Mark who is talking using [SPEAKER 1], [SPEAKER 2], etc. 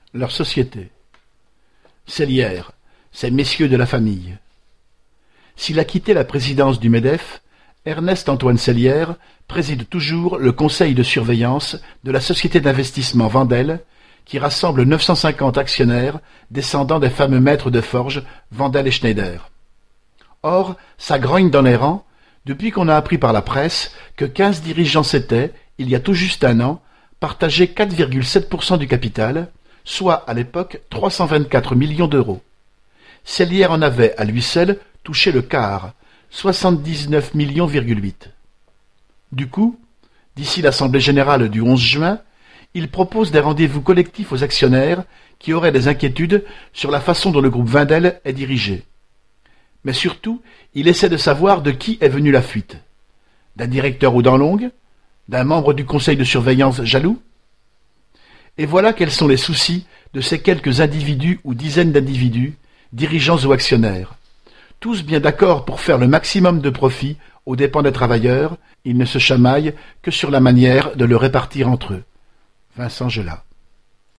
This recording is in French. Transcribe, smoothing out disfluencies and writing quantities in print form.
[SPEAKER 1] Leur société. Sellières, ces messieurs de la famille. S'il a quitté la présidence du MEDEF, Ernest-Antoine Sellières préside toujours le conseil de surveillance de la société d'investissement Wendel, qui rassemble 950 actionnaires descendants des fameux maîtres de forge Wendel et Schneider. Or, ça grogne dans les rangs, depuis qu'on a appris par la presse que 15 dirigeants s'étaient, il y a tout juste un an, partagé 4,7% du capital, soit à l'époque 324 millions d'euros. Sellières en avait, à lui seul, touché le quart, 79 millions. Du coup, d'ici l'Assemblée générale du 11 juin, il propose des rendez-vous collectifs aux actionnaires qui auraient des inquiétudes sur la façon dont le groupe Wendel est dirigé. Mais surtout, il essaie de savoir de qui est venue la fuite. D'un directeur aux dents longues? D'un membre du conseil de surveillance jaloux? Et voilà quels sont les soucis de ces quelques individus ou dizaines d'individus, dirigeants ou actionnaires. Tous bien d'accord pour faire le maximum de profit aux dépens des travailleurs, ils ne se chamaillent que sur la manière de le répartir entre eux. Vincent Gelat.